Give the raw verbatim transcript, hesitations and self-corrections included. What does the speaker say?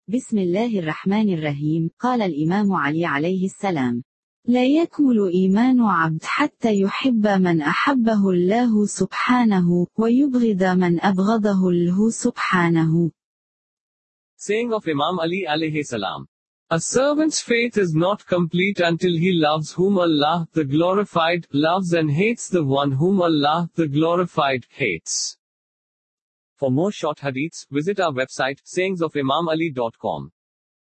بسم الله الرحمن الرحيم. قال الإمام علي عليه السلام: لا يكمل إيمان عبد حتى يحب من أحبه الله سبحانه ويبغض من أبغضه الله سبحانه. Saying of Imam Ali alayhi salam. A servant's faith is not complete until he loves whom Allah, the glorified, loves and hates the one whom Allah, the glorified, hates. For more short hadiths, visit our website, sayings of imam ali dot com.